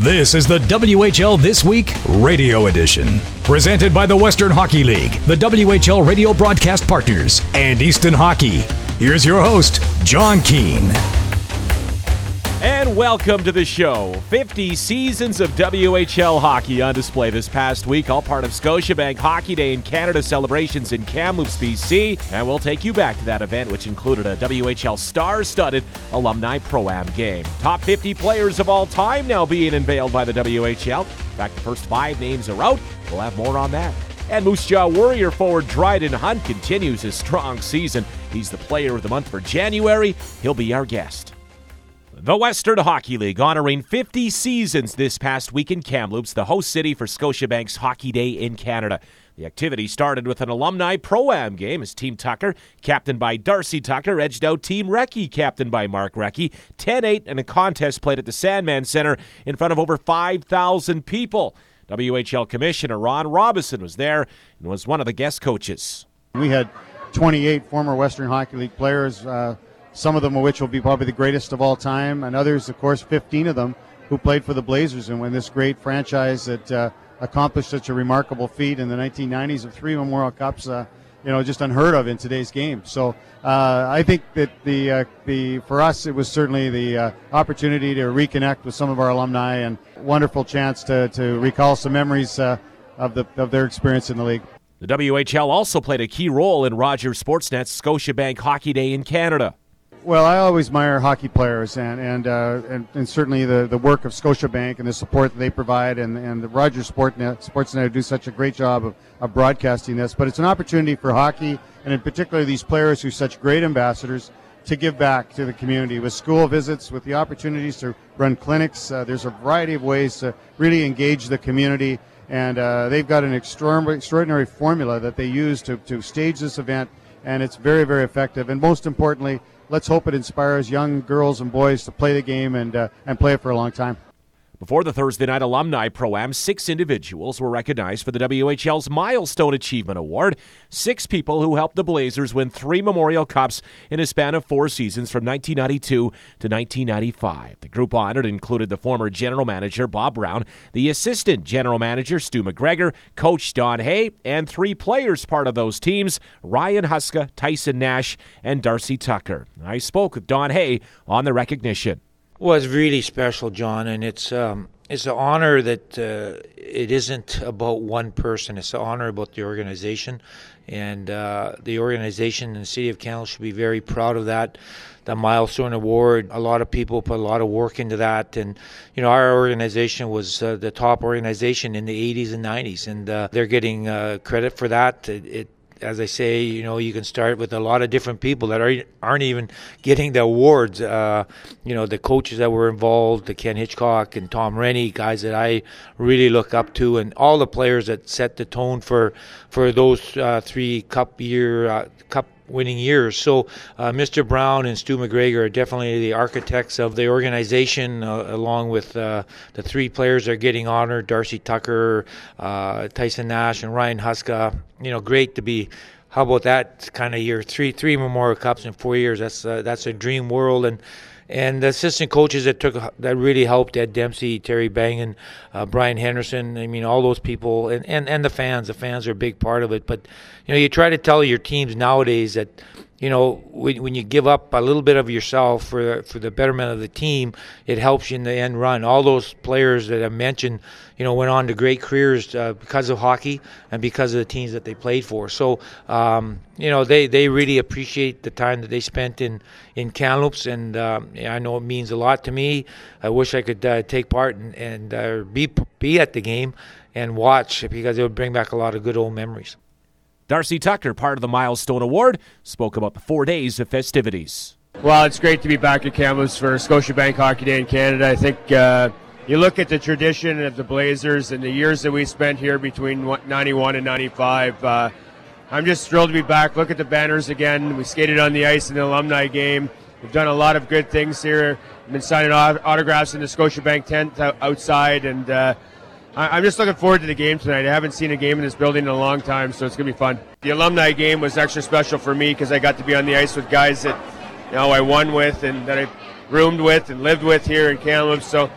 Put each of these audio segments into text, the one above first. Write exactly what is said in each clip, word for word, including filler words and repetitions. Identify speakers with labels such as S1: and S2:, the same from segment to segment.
S1: This is the W H L This Week Radio Edition. Presented by the Western Hockey League, the W H L radio broadcast partners, and Easton Hockey. Here's your host, John Keane.
S2: And welcome to the show. fifty seasons of W H L hockey on display this past week, all part of Scotiabank Hockey Day in Canada celebrations in Kamloops, B C. And we'll take you back to that event, which included a W H L star-studded alumni pro-am game. Top fifty players of all time now being unveiled by the W H L. In fact, the first five names are out. We'll have more on that. And Moose Jaw Warrior forward Dryden Hunt continues his strong season. He's the player of the month for January. He'll be our guest. The Western Hockey League honoring fifty seasons this past week in Kamloops, the host city for Scotiabank's Hockey Day in Canada. The activity started with an alumni pro-am game as Team Tucker, captained by Darcy Tucker, edged out Team Recce, captained by Mark Recce, ten eight, and a contest played at the Sandman Center in front of over five thousand people. W H L Commissioner Ron Robison was there and was one of the guest coaches.
S3: We had twenty-eight former Western Hockey League players, uh, some of them of which will be probably the greatest of all time, and others, of course, fifteen of them who played for the Blazers and when this great franchise that uh, accomplished such a remarkable feat in the nineteen nineties of three Memorial Cups, uh, you know, just unheard of in today's game. So uh, I think that the uh, the for us it was certainly the uh, opportunity to reconnect with some of our alumni and wonderful chance to to recall some memories uh, of the of their experience in the league.
S2: The W H L also played a key role in Rogers Sportsnet's Scotiabank Hockey Day in Canada.
S3: Well, I always admire hockey players and and, uh, and and certainly the, the work of Scotiabank and the support that they provide, and, and the Rogers Sportsnet, Sportsnet do such a great job of, of broadcasting this. But it's an opportunity for hockey, and in particular these players who are such great ambassadors, to give back to the community with school visits, with the opportunities to run clinics. Uh, there's a variety of ways to really engage the community, and uh, they've got an extraordinary, extraordinary formula that they use to, to stage this event, and it's very, very effective. And most importantly, let's hope it inspires young girls and boys to play the game and uh, and play it for a long time.
S2: Before the Thursday night alumni pro-am, six individuals were recognized for the W H L's Milestone Achievement Award. Six people who helped the Blazers win three Memorial Cups in a span of four seasons from nineteen ninety-two to nineteen ninety-five. The group honored included the former general manager, Bob Brown, the assistant general manager, Stu McGregor, coach Don Hay, and three players part of those teams, Ryan Huska, Tyson Nash, and Darcy Tucker. I spoke with Don Hay on the recognition.
S4: Well, it's really special, John, and it's um, it's an honor that uh, it isn't about one person. It's an honor about the organization, and uh, the organization in the city of Kamloops should be very proud of that. The Milestone Award, a lot of people put a lot of work into that, and you know our organization was uh, the top organization in the eighties and nineties, and uh, they're getting uh, credit for that. It, it As I say, you know, you can start with a lot of different people that are, aren't even getting the awards. Uh, you know, the coaches that were involved, the Ken Hitchcock and Tom Rennie, guys that I really look up to, and all the players that set the tone for for those uh, three cup year uh, cup winning years. So uh, Mister Brown and Stu McGregor are definitely the architects of the organization, uh, along with uh, the three players that are getting honored, Darcy Tucker, uh, Tyson Nash, and Ryan Huska. You know, great to be, how about that kind of year? Three three Memorial Cups in four years. That's uh, that's a dream world. And And the assistant coaches that took that really helped, Ed Dempsey, Terry Bangan, uh, Brian Henderson, I mean, all those people, and, and, and the fans. The fans are a big part of it. But, you know, you try to tell your teams nowadays that, you know, when, when you give up a little bit of yourself for for the betterment of the team, it helps you in the end run. All those players that I mentioned, you know, went on to great careers uh, because of hockey and because of the teams that they played for. So, um, you know, they, they really appreciate the time that they spent in, in Kamloops, and um, I know it means a lot to me. I wish I could uh, take part and, and uh, be be at the game and watch, because it would bring back a lot of good old memories.
S2: Darcy Tucker, part of the Milestone Award, spoke about the four days of festivities.
S5: Well, it's great to be back at Kamloops for Scotiabank Hockey Day in Canada. I think uh, you look at the tradition of the Blazers and the years that we spent here between ninety-one and ninety-five. Uh, I'm just thrilled to be back. Look at the banners again. We skated on the ice in the alumni game. We've done a lot of good things here. We've been signing autographs in the Scotiabank tent outside, and uh, I'm just looking forward to the game tonight. I haven't seen a game in this building in a long time, so it's going to be fun. The alumni game was extra special for me because I got to be on the ice with guys that, you know, I won with and that I roomed with and lived with here in Kamloops. So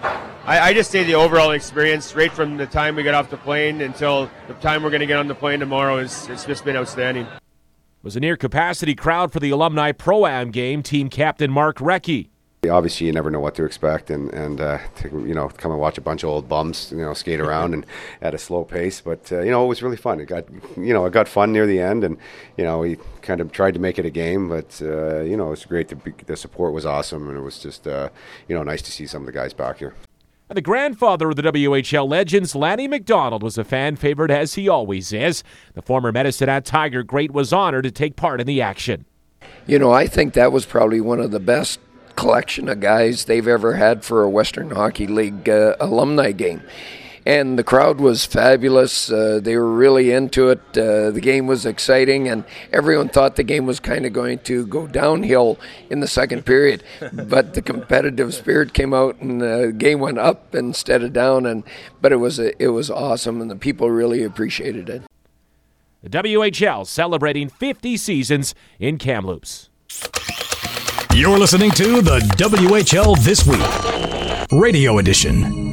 S5: I, I just say the overall experience, right from the time we got off the plane until the time we're going to get on the plane tomorrow, is it's just been outstanding.
S2: It was a near-capacity crowd for the Alumni Pro-Am game. Team captain Mark Recchi.
S6: Obviously, you never know what to expect, and and uh, to, you know, come and watch a bunch of old bums, you know, skate around and at a slow pace. But uh, you know, it was really fun. It got, you know, it got fun near the end, and you know, we kind of tried to make it a game. But uh, you know, it was great. To be, the support was awesome, and it was just uh, you know, nice to see some of the guys back here.
S2: The grandfather of the W H L legends, Lanny McDonald, was a fan favorite, as he always is. The former Medicine Hat Tiger great was honored to take part in the action.
S7: You know, I think that was probably one of the best collection of guys they've ever had for a Western Hockey League uh, alumni game. And the crowd was fabulous. Uh, they were really into it. Uh, the game was exciting, and everyone thought the game was kind of going to go downhill in the second period. But the competitive spirit came out, and the game went up instead of down. And but it was a, it was awesome, and the people really appreciated it.
S2: The W H L celebrating fifty seasons in Kamloops.
S1: You're listening to the W H L This Week, Radio Edition.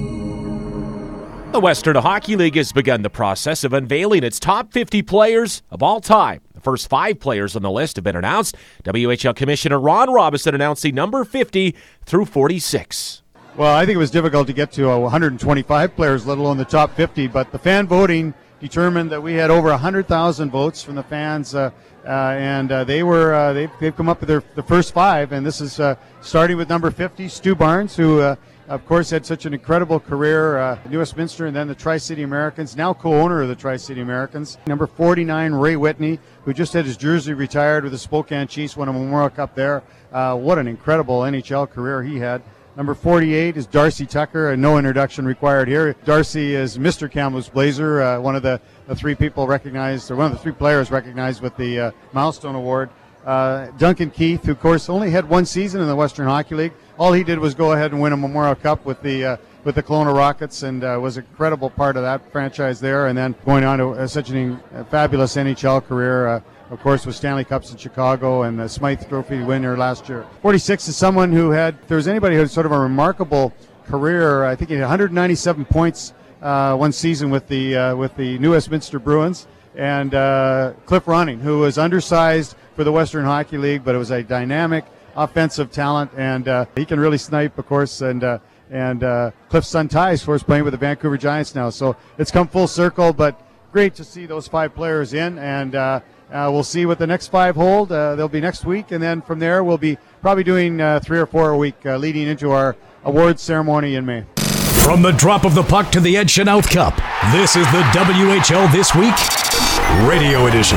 S2: The Western Hockey League has begun the process of unveiling its top fifty players of all time. The first five players on the list have been announced. W H L Commissioner Ron Robison announcing number fifty through forty-six.
S3: Well, I think it was difficult to get to one hundred twenty-five players, let alone the top fifty, but the fan voting determined that we had over one hundred thousand votes from the fans, uh, uh, and uh, they were uh, they've, they've come up with their the first five, and this is uh, starting with number fifty, Stu Barnes, who uh, of course had such an incredible career, uh, New Westminster and then the Tri-City Americans, now co-owner of the Tri-City Americans. Number forty-nine, Ray Whitney, who just had his jersey retired with the Spokane Chiefs, won a Memorial Cup there. Uh, what an incredible N H L career he had. Number forty-eight is Darcy Tucker, and no introduction required here. Darcy is Mister Kamloops Blazer, uh, one of the, the three people recognized, or one of the three players recognized with the uh, Milestone Award. Uh, Duncan Keith, who of course only had one season in the Western Hockey League. All he did was go ahead and win a Memorial Cup with the uh, with the Kelowna Rockets, and uh, was a credible part of that franchise there. And then going on to uh, such an, a fabulous N H L career. Uh, Of course, with Stanley Cups in Chicago and the Smythe Trophy winner last year. forty-six is someone who had, if there was anybody who had sort of a remarkable career, I think he had one hundred ninety-seven points uh, one season with the uh, with the New Westminster Bruins, and uh, Cliff Ronning, who was undersized for the Western Hockey League, but it was a dynamic offensive talent, and uh, he can really snipe, of course, and uh, and uh, Cliff's son Ty is, of course, playing with the Vancouver Giants now, so it's come full circle, but great to see those five players in, and uh, Uh, we'll see what the next five hold. Uh, they'll be next week, and then from there we'll be probably doing uh, three or four a week uh, leading into our awards ceremony in May.
S1: From the drop of the puck to the Ed Chenault Cup, this is the W H L This Week, Radio Edition.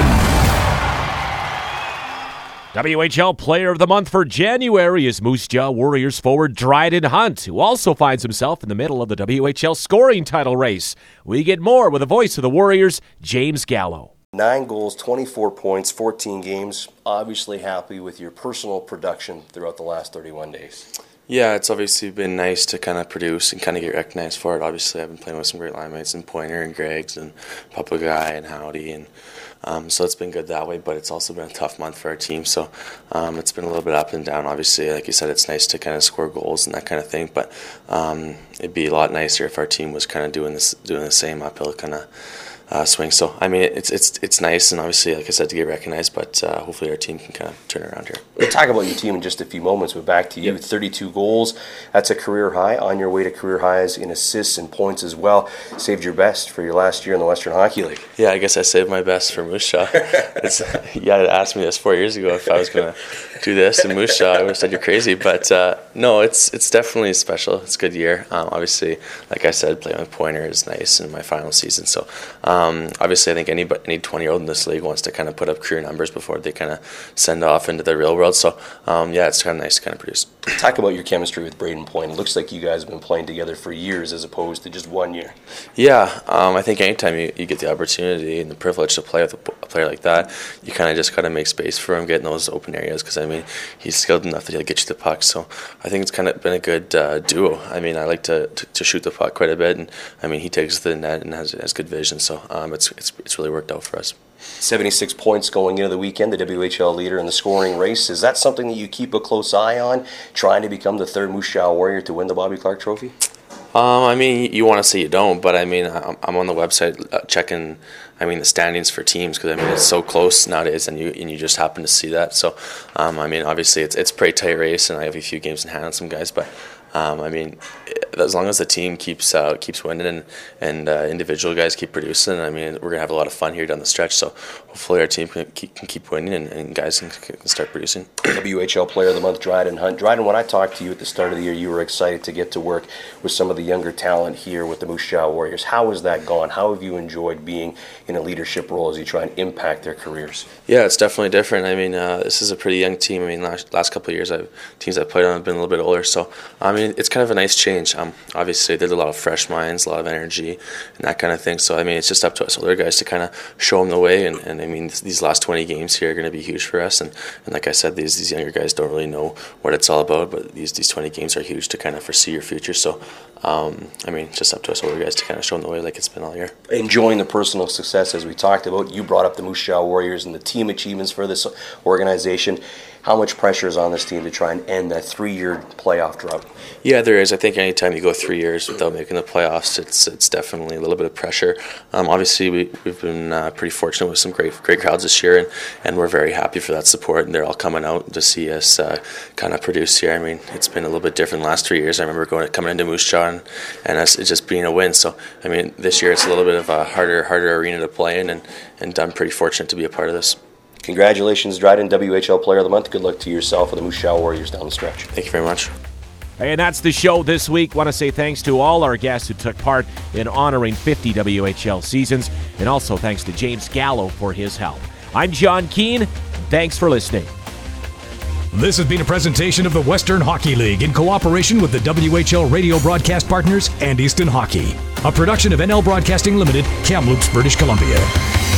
S2: W H L Player of the Month for January is Moose Jaw Warriors forward Dryden Hunt, who also finds himself in the middle of the W H L scoring title race. We get more with the voice of the Warriors, James Gallo.
S8: Nine goals, twenty-four points, fourteen games. Obviously happy with your personal production throughout the last thirty-one days.
S9: Yeah, it's obviously been nice to kind of produce and kind of get recognized for it. Obviously, I've been playing with some great line mates in Pointer and Greggs and Papagai and Howdy, and um, so it's been good that way, but it's also been a tough month for our team, so um, it's been a little bit up and down. Obviously, like you said, it's nice to kind of score goals and that kind of thing, but um, it'd be a lot nicer if our team was kind of doing this, doing the same uphill kind of Uh, swing. So I mean, it's it's it's nice, and obviously, like I said, to get recognized. But uh, hopefully, our team can kind of turn around here.
S8: We'll talk about your team in just a few moments. But back to you, yep. thirty-two goals. That's a career high. On your way to career highs in assists and points as well. Saved your best for your last year in the Western Hockey League.
S9: Yeah, I guess I saved my best for Moose Jaw. It's, you had asked me this four years ago if I was going to do this in Moose Jaw. I would have said you're crazy. But uh, no, it's it's definitely special. It's a good year. Um, obviously, like I said, playing with Pointer is nice in my final season. So um, obviously, I think any any twenty-year-old in this league wants to kind of put up career numbers before they kind of send off into the real world. So, um, yeah, it's kind of nice to kind of produce.
S8: Talk about your chemistry with Braden Point. It looks like you guys have been playing together for years as opposed to just one year.
S9: Yeah, um, I think anytime you, you get the opportunity and the privilege to play with a player like that, you kind of just got to make space for him, get in those open areas, because, I mean, he's skilled enough that he'll get you the puck. So I think it's kind of been a good uh, duo. I mean, I like to, to, to shoot the puck quite a bit, and, I mean, he takes the net and has, has good vision. So um, it's, it's it's really worked out for us.
S8: seventy-six points going into the weekend, the W H L leader in the scoring race. Is that something that you keep a close eye on, trying to become the third Moose Jaw Warrior to win the Bobby Clarke Trophy?
S9: Um, I mean, you want to say you don't, but I mean, I'm, I'm on the website uh, checking, I mean, the standings for teams, because I mean, it's so close nowadays, and you and you just happen to see that. So, um, I mean, obviously, it's it's a pretty tight race, and I have a few games in hand on some guys, but um, I mean, as long as the team keeps uh, keeps winning and and uh, individual guys keep producing, I mean, we're gonna have a lot of fun here down the stretch. So hopefully our team can keep, can keep winning and, and guys can, can start producing.
S8: W H L Player of the Month, Dryden Hunt. Dryden, when I talked to you at the start of the year, you were excited to get to work with some of the younger talent here with the Moose Jaw Warriors. How has that gone? How have you enjoyed being in a leadership role as you try and impact their careers?
S9: Yeah, it's definitely different. I mean, uh, this is a pretty young team. I mean, last, last couple of years, I've, teams I've played on have been a little bit older. So, I mean, it's kind of a nice change. Um, obviously, there's a lot of fresh minds, a lot of energy, and that kind of thing. So, I mean, it's just up to us older guys to kind of show them the way. And, and I mean, these last twenty games here are going to be huge for us. And, and like I said, these these younger guys don't really know what it's all about, but these, these twenty games are huge to kind of foresee your future. So, um, I mean, it's just up to us older guys to kind of show them the way like it's been all year.
S8: Enjoying the personal success, as we talked about. You brought up the Moose Jaw Warriors and the team achievements for this organization. How much pressure is on this team to try and end that three-year playoff drought?
S9: Yeah, there is. I think anytime you go three years without making the playoffs, it's it's definitely a little bit of pressure. Um, obviously, we, we've been uh, pretty fortunate with some great great crowds this year, and, and we're very happy for that support, and they're all coming out to see us uh, kind of produce here. I mean, it's been a little bit different the last three years. I remember going coming into Moose Jaw and, and us, it just being a win. So, I mean, this year it's a little bit of a harder harder arena to play in, and, and I'm pretty fortunate to be a part of this.
S8: Congratulations, Dryden, W H L Player of the Month. Good luck to yourself and the Moose Jaw Warriors down the stretch.
S9: Thank you very much.
S2: And that's the show this week. Want to say thanks to all our guests who took part in honoring fifty W H L seasons, and also thanks to James Gallo for his help. I'm John Keane. Thanks for listening.
S1: This has been a presentation of the Western Hockey League in cooperation with the W H L radio broadcast partners and Easton Hockey. A production of N L Broadcasting Limited, Kamloops, British Columbia.